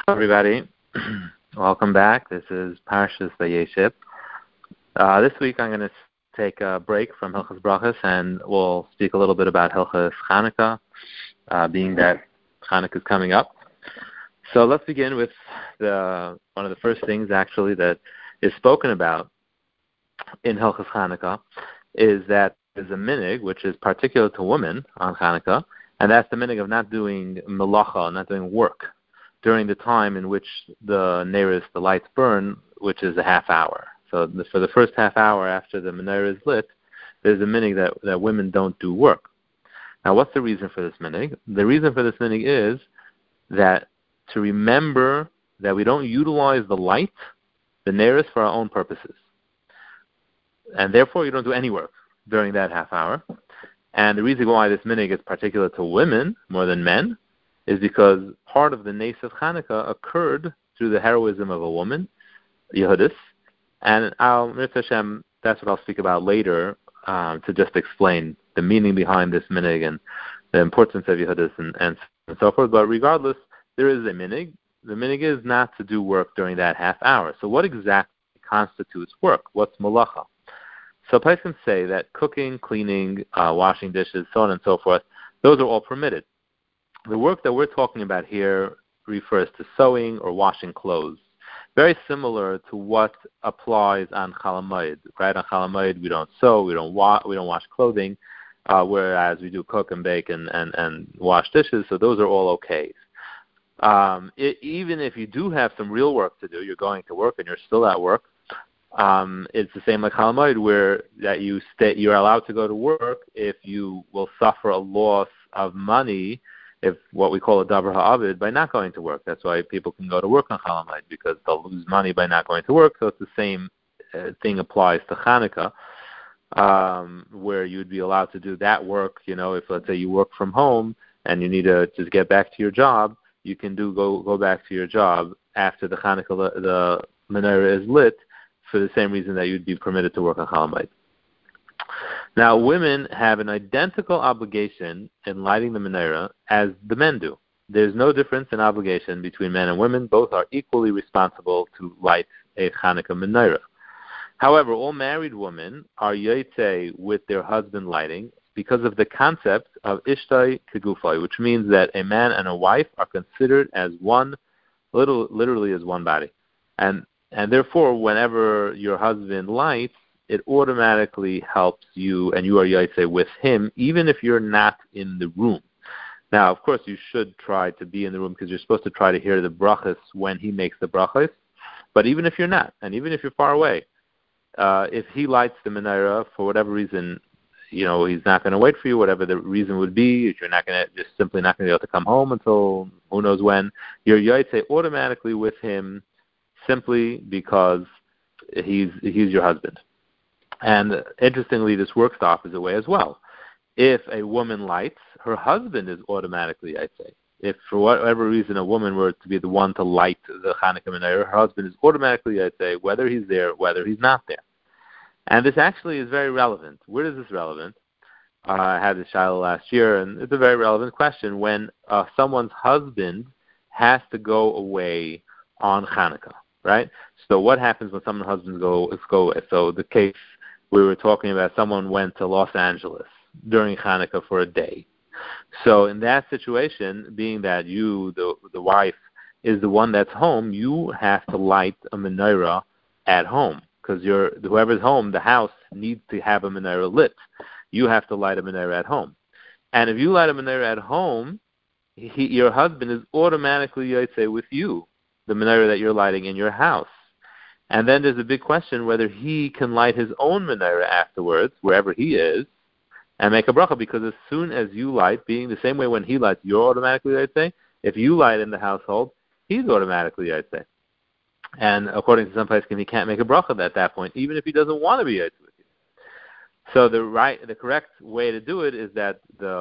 Everybody, welcome back. This is Parshas Vayeshev. This week I'm going to take a break from Hilchas Brachos and we'll speak a little bit about Hilchas Chanukah, being that Chanukah is coming up. So let's begin with one of the first things actually that is spoken about in Hilchas Chanukah is that there's a minig which is particular to women on Chanukah, and that's the minig of not doing melacha, not doing work during the time in which the lights burn, which is a half hour. So for the first half hour after the menorah is lit, there's a minig that women don't do work. Now, what's the reason for this minig? The reason for this minig is that to remember that we don't utilize the light, the neiros, for our own purposes. And therefore, you don't do any work during that half hour. And the reason why this minig is particular to women more than men is because part of the Nes of Chanukah occurred through the heroism of a woman, Yehudis, and Hashem, that's what I'll speak about later to just explain the meaning behind this minig and the importance of Yehudis and so forth. But regardless, there is a minig. The minig is not to do work during that half hour. So what exactly constitutes work? What's malacha? So Poskim say that cooking, cleaning, washing dishes, so on and so forth, those are all permitted. The work that we're talking about here refers to sewing or washing clothes, very similar to what applies on Chol Hamoed. Right, on Chol Hamoed, we don't sew, we don't wash clothing, whereas we do cook and bake and wash dishes. So those are all okay. Even if you do have some real work to do, you're going to work and you're still at work. It's the same like Chol Hamoed, where that you're allowed to go to work if you will suffer a loss of money, if what we call a davar ha'avid, by not going to work. That's why people can go to work on Chol Hamoed, because they'll lose money by not going to work. So it's the same thing applies to Chanukah, where you'd be allowed to do that work. You know, if let's say you work from home and you need to just get back to your job, you can go back to your job after the Chanukah, the menorah is lit, for the same reason that you'd be permitted to work on Chol Hamoed. Now, women have an identical obligation in lighting the menorah as the men do. There's no difference in obligation between men and women. Both are equally responsible to light a Chanukah menorah. However, all married women are yotzei with their husband lighting because of the concept of ishtai kegufai, which means that a man and a wife are considered as one, literally as one body. And therefore, whenever your husband lights, it automatically helps you, and you are yaitse with him, even if you're not in the room. Now, of course, you should try to be in the room because you're supposed to try to hear the brachas when he makes the brachas. But even if you're not, and even if you're far away, if he lights the menorah for whatever reason, you know, he's not going to wait for you, whatever the reason would be. If you're not going to, just simply not going to be able to come home until who knows when, you're yaitse automatically with him simply because he's your husband. And interestingly, this works the opposite way as well. If a woman lights, her husband is automatically, I'd say. If for whatever reason a woman were to be the one to light the Chanukah menorah, her husband is automatically, I'd say, whether he's there, whether he's not there. And this actually is very relevant. Where is this relevant? I had this shiloh last year, and it's a very relevant question. When someone's husband has to go away on Chanukah, right? So what happens when someone's husband go away? So the case we were talking about, someone went to Los Angeles during Chanukah for a day. So in that situation, being that you, the wife, is the one that's home, you have to light a menorah at home because whoever's home, the house needs to have a menorah lit. You have to light a menorah at home. And if you light a menorah at home, your husband is automatically, yotzei, with you, the menorah that you're lighting in your house. And then there's a big question whether he can light his own menorah afterwards, wherever he is, and make a bracha, because as soon as you light, being the same way when he lights, you're automatically, I'd say. If you light in the household, he's automatically, I'd say. And according to some places, he can't make a bracha at that point, even if he doesn't want to be with you. So the correct way to do it is that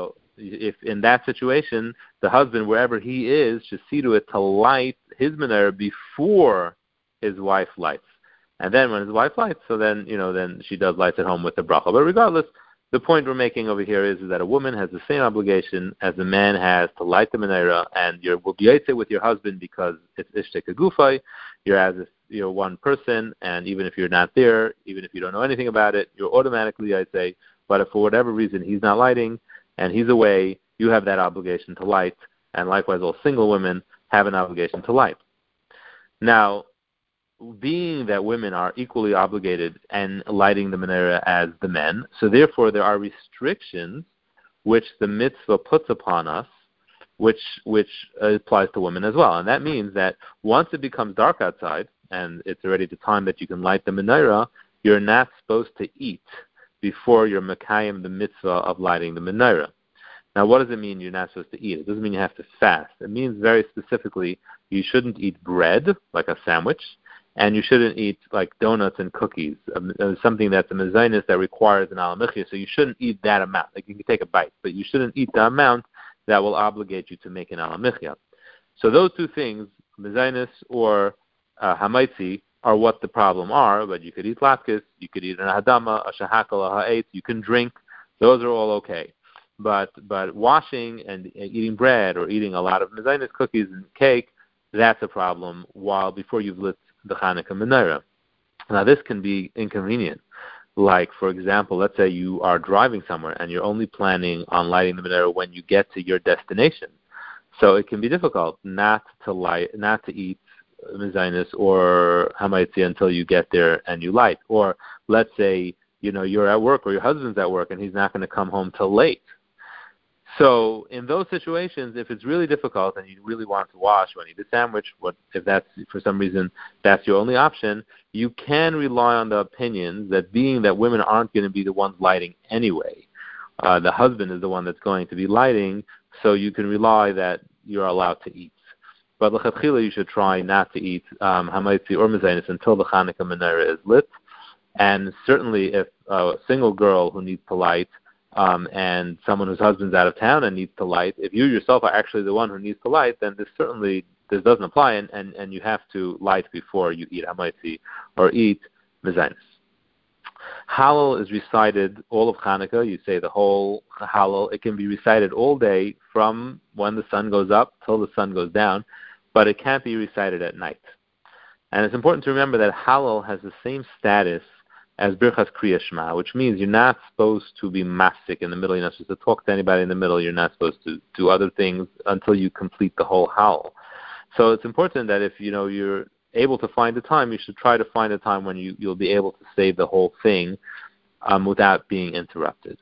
if in that situation, the husband, wherever he is, should see to it to light his menorah before his wife lights. And then when his wife lights, so then she does lights at home with the bracha. But regardless, the point we're making over here is that a woman has the same obligation as a man has to light the menorah, and will be yaitse with your husband because it's ishtek agufay. You're as if you're one person, and even if you're not there, even if you don't know anything about it, you're automatically yaitse. But if for whatever reason he's not lighting and he's away, you have that obligation to light, and likewise all single women have an obligation to light. Now, being that women are equally obligated in lighting the menorah as the men, so therefore there are restrictions which the mitzvah puts upon us, which applies to women as well. And that means that once it becomes dark outside, and it's already the time that you can light the menorah, you're not supposed to eat before you're mekayim the mitzvah of lighting the menorah. Now, what does it mean you're not supposed to eat? It doesn't mean you have to fast. It means very specifically you shouldn't eat bread, like a sandwich, and you shouldn't eat like donuts and cookies, something that's a mezainis that requires an alamichya. So you shouldn't eat that amount. Like you can take a bite, but you shouldn't eat the amount that will obligate you to make an alamichya. So those two things, mezainis or hamaitzi, are what the problem are. But you could eat latkes, you could eat an hadama, a shahakal, a ha'etz, you can drink. Those are all okay. But washing and eating bread or eating a lot of mezainis cookies and cake, that's a problem before you've lit the Hanukkah menorah. Now, this can be inconvenient. Like, for example, let's say you are driving somewhere and you're only planning on lighting the menorah when you get to your destination. So it can be difficult not to eat mezainis or hamaitzi until you get there and you light. Or let's say you're at work or your husband's at work and he's not going to come home till late. So in those situations, if it's really difficult and you really want to wash or eat a sandwich, if that's for some reason that's your only option, you can rely on the opinions that being that women aren't going to be the ones lighting anyway, the husband is the one that's going to be lighting, so you can rely that you're allowed to eat. But l'chatchila, you should try not to eat hamaitzi or mezainis until the Hanukkah menorah is lit. And certainly if a single girl who needs to light and someone whose husband's out of town and needs to light, if you yourself are actually the one who needs to light, then this doesn't apply, and you have to light before you eat hamaitzi or eat mezainis. Hallel is recited all of Hanukkah. You say the whole Hallel. It can be recited all day from when the sun goes up till the sun goes down, but it can't be recited at night. And it's important to remember that Hallel has the same status as Birchas Kriya Shema, which means you're not supposed to be mafsik in the middle. You're not supposed to talk to anybody in the middle. You're not supposed to do other things until you complete the whole Hallel. So it's important that if you're able to find the time, you should try to find a time when you'll be able to say the whole thing without being interrupted.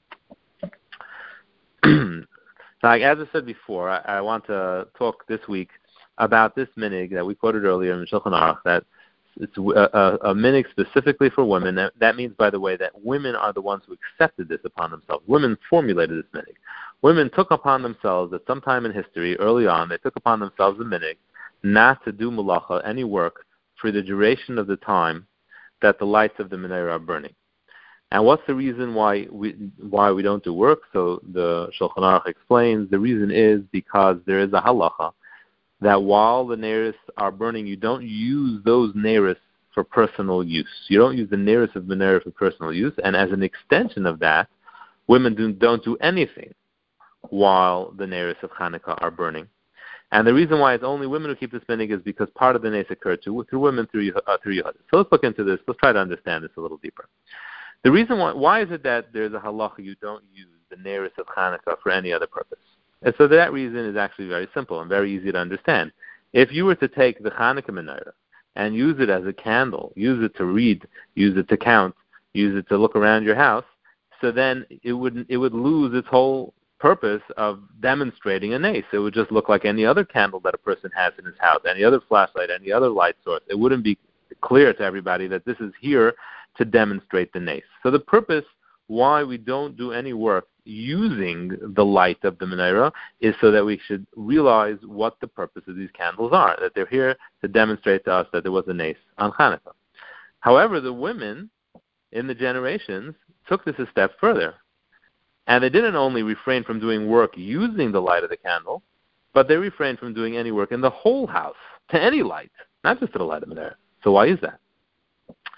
Now, as I said before, I want to talk this week about this minig that we quoted earlier in Shulchan Aruch, that it's a minig specifically for women. That means, by the way, that women are the ones who accepted this upon themselves. Women formulated this minig. Women took upon themselves at some time in history, early on, they took upon themselves the minig not to do malacha, any work, for the duration of the time that the lights of the menorah are burning. And what's the reason why we don't do work? So the Shulchan Aruch explains the reason is because there is a halacha that while the neiros are burning, you don't use those neiros for personal use. You don't use the neiros of menorah for personal use, and as an extension of that, women don't do anything while the neiros of Hanukkah are burning. And the reason why it's only women who keep this minig is because part of the nes occurred through women, through Yehuda. So let's look into this. Let's try to understand this a little deeper. The reason why is it that there's a halacha you don't use the neiros of Hanukkah for any other purpose? And so that reason is actually very simple and very easy to understand. If you were to take the Hanukkah menorah and use it as a candle, use it to read, use it to count, use it to look around your house, so then it would lose its whole purpose of demonstrating a nace. It would just look like any other candle that a person has in his house, any other flashlight, any other light source. It wouldn't be clear to everybody that this is here to demonstrate the nace. So the purpose why we don't do any work using the light of the menorah is so that we should realize what the purpose of these candles are, that they're here to demonstrate to us that there was a nace on Hanukkah. However, the women in the generations took this a step further. And they didn't only refrain from doing work using the light of the candle, but they refrained from doing any work in the whole house, to any light, not just to the light of the menorah. So why is that?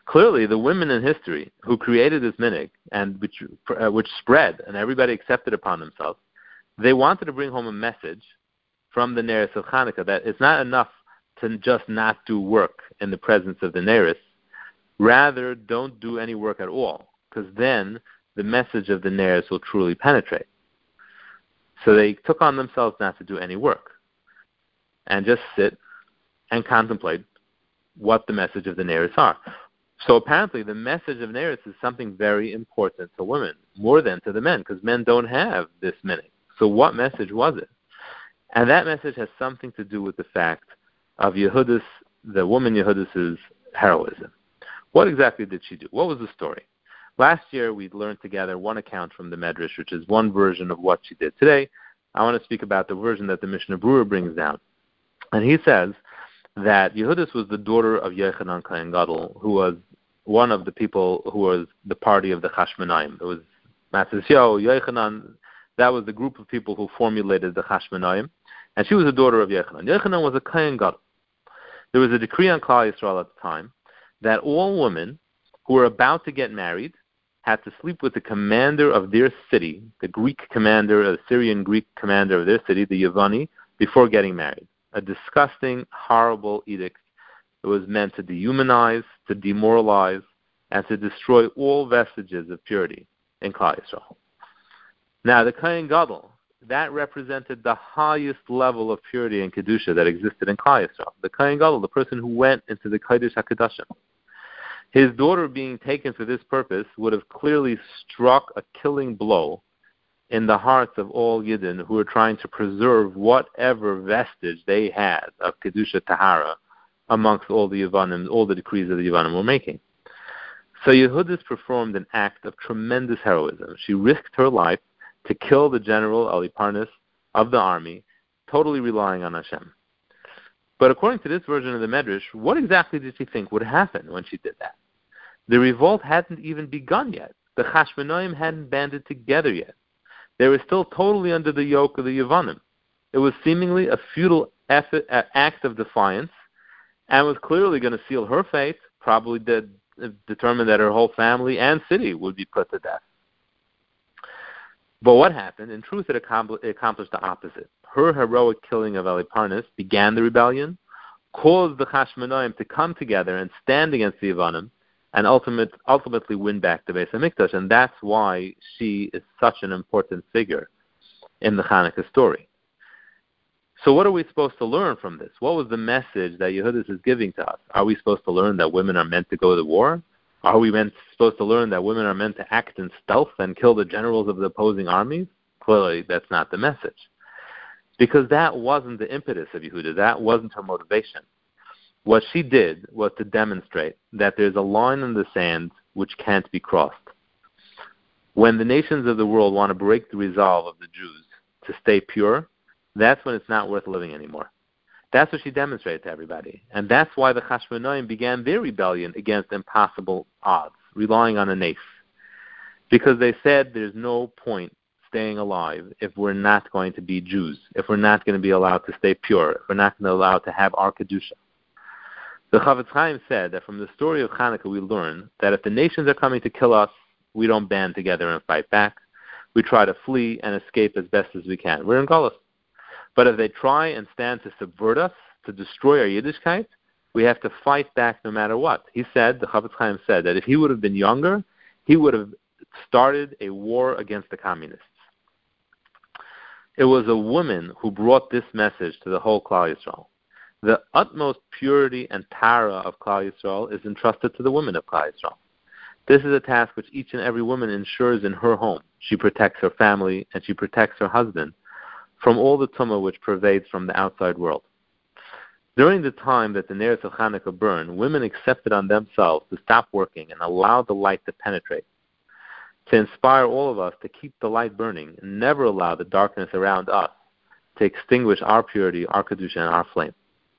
Clearly, the women in history who created this minhag and which spread and everybody accepted upon themselves, they wanted to bring home a message from the Neris of Hanukkah that it's not enough to just not do work in the presence of the Neris. Rather, don't do any work at all, because then the message of the Neris will truly penetrate. So they took on themselves not to do any work and just sit and contemplate what the message of the Neris are. So apparently the message of Neris is something very important to women, more than to the men, because men don't have this minhag. So what message was it? And that message has something to do with the fact of Yehudis, the woman Yehudis' heroism. What exactly did she do? What was the story? Last year we learned together one account from the Medrash, which is one version of what she did. Today I want to speak about the version that the Mishnah Berurah brings down. And he says that Yehudis was the daughter of Yochanan Kohen Gadol, who was one of the people who was the party of the Chashmonaim. It was Matisyahu, Yochanan, that was the group of people who formulated the Chashmonaim, and she was the daughter of Yochanan. Yochanan was a Kohen Gadol. There was a decree on Klal Yisrael at the time that all women who were about to get married had to sleep with the commander of their city, the Greek commander, the Syrian Greek commander of their city, the Yevani, before getting married. A disgusting, horrible edict. It was meant to dehumanize, to demoralize, and to destroy all vestiges of purity in Klal Yisrael. Now, the Kohen Gadol, that represented the highest level of purity and Kedusha that existed in Klal Yisrael. The Kohen Gadol, the person who went into the Kodesh HaKadoshim. His daughter being taken for this purpose would have clearly struck a killing blow in the hearts of all Yidden who were trying to preserve whatever vestige they had of Kedusha Tahara amongst all the Yevanim, all the decrees that the Yevanim were making. So Yehudis performed an act of tremendous heroism. She risked her life to kill the general Haliparnas of the army, totally relying on Hashem. But according to this version of the Medrash, what exactly did she think would happen when she did that? The revolt hadn't even begun yet. The Chashmonaim hadn't banded together yet. They were still totally under the yoke of the Yevanim. It was seemingly a futile act of defiance, and was clearly going to seal her fate, probably determine that her whole family and city would be put to death. But what happened? In truth, it accomplished the opposite. Her heroic killing of Haliparnas began the rebellion, caused the Chashmonaim to come together and stand against the Yevanim, and ultimately win back the Beis HaMikdash. And that's why she is such an important figure in the Hanukkah story. So what are we supposed to learn from this? What was the message that Yehudis is giving to us? Are we supposed to learn that women are meant to go to war? Are we supposed to learn that women are meant to act in stealth and kill the generals of the opposing armies? Clearly, that's not the message. Because that wasn't the impetus of Yehuda. That wasn't her motivation. What she did was to demonstrate that there's a line in the sand which can't be crossed. When the nations of the world want to break the resolve of the Jews to stay pure, that's when it's not worth living anymore. That's what she demonstrated to everybody. And that's why the Chashmonaim began their rebellion against impossible odds, relying on a naif. Because they said there's no point staying alive if we're not going to be Jews, if we're not going to be allowed to stay pure, if we're not going to be allowed to have our Kedusha. The Chavetz Chaim said that from the story of Hanukkah we learn that if the nations are coming to kill us, we don't band together and fight back. We try to flee and escape as best as we can. We're in Galus. But if they try and stand to subvert us, to destroy our Yiddishkeit, we have to fight back no matter what. He said, the Chavetz Chaim said, that if he would have been younger, he would have started a war against the communists. It was a woman who brought this message to the whole Klal Yisrael. The utmost purity and tara of Klal Yisrael is entrusted to the women of Klal Yisrael. This is a task which each and every woman ensures in her home. She protects her family and she protects her husband from all the tumah which pervades from the outside world. During the time that the Neris of Hanukkah burned, women accepted on themselves to stop working and allow the light to penetrate, to inspire all of us to keep the light burning and never allow the darkness around us to extinguish our purity, our Kedusha, and our flame.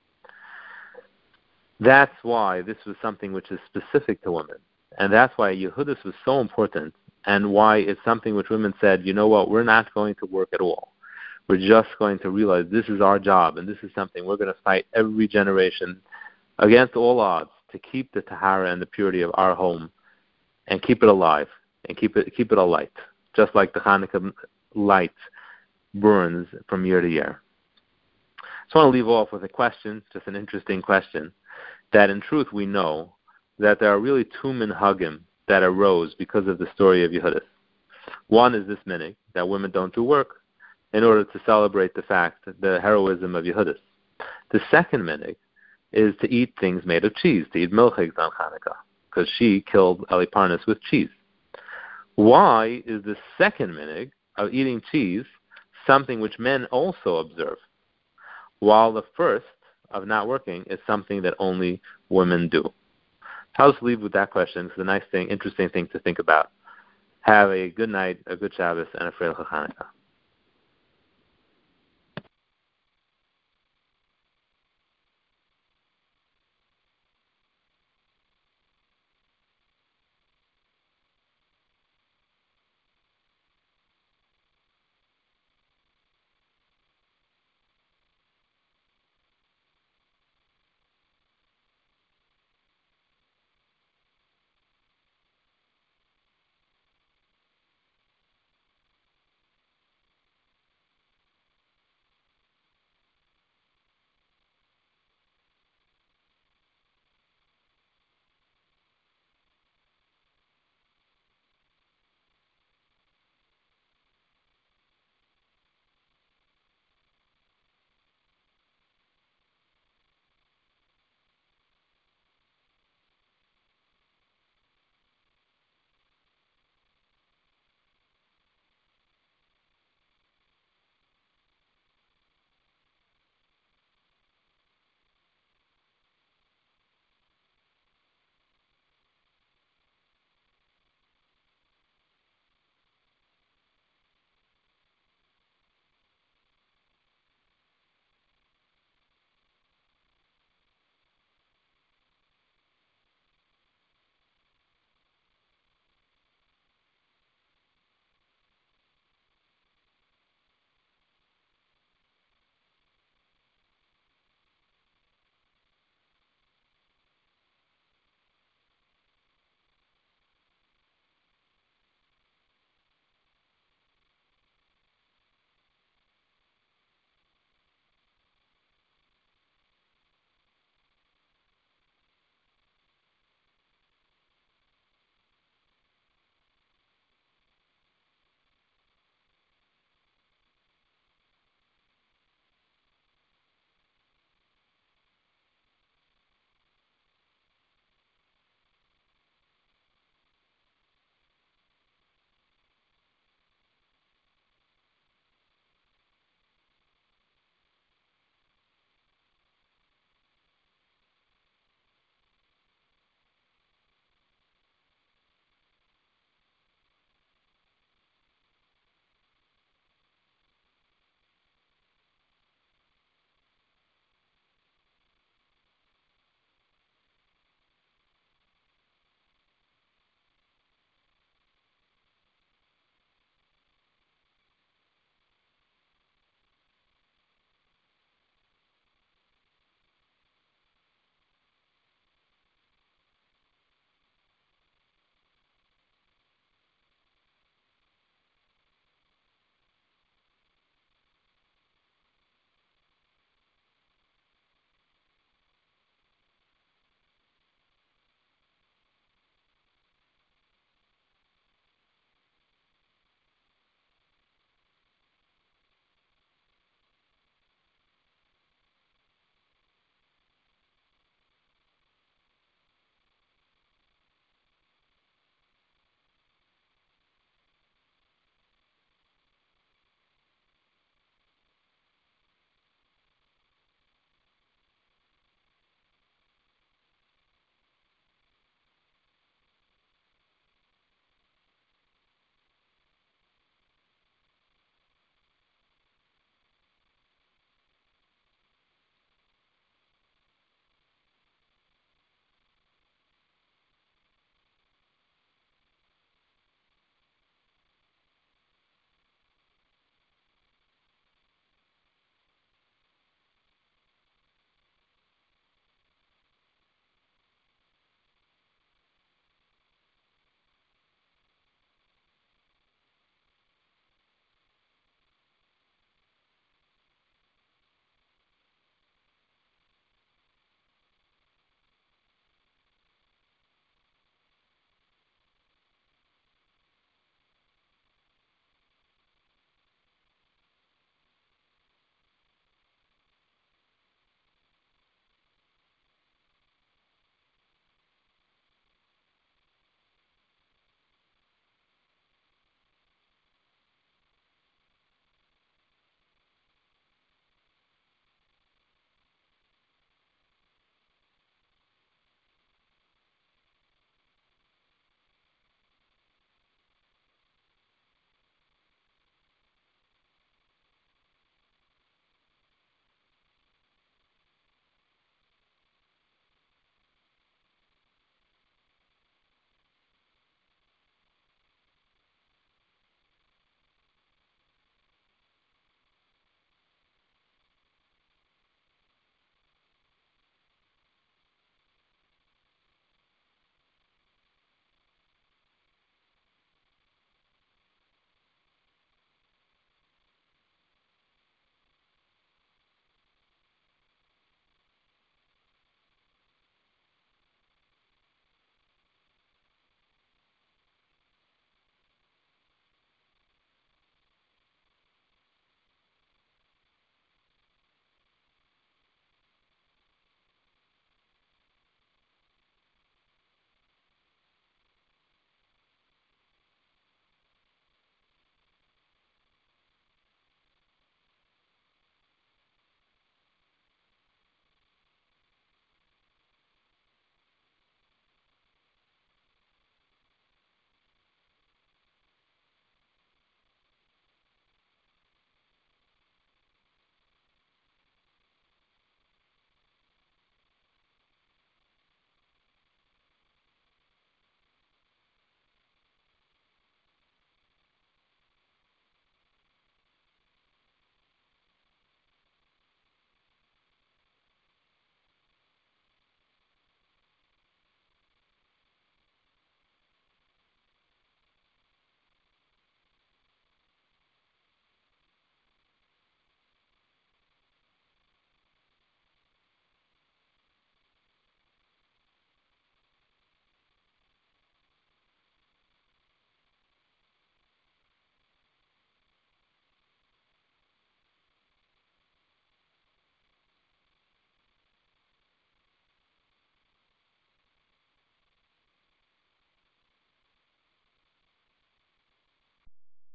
That's why this was something which is specific to women. And that's why Yehudis was so important, and why it's something which women said, you know what, we're not going to work at all. We're just going to realize this is our job, and this is something we're going to fight every generation against all odds to keep the tahara and the purity of our home and keep it alive and keep it alight, just like the Hanukkah light burns from year to year. So I want to leave off with a question, just an interesting question, that in truth we know that there are really two minhagim that arose because of the story of Yehudis. One is this minig, that women don't do work in order to celebrate the heroism of Yehudis. The second minig is to eat things made of cheese, to eat milchigs on Hanukkah, because she killed Eliparnis with cheese. Why is the second minig of eating cheese something which men also observe, while the first of not working is something that only women do? I'll just leave with that question. It's a nice thing, interesting thing to think about. Have a good night, a good Shabbos, and a Freilich Hanukkah.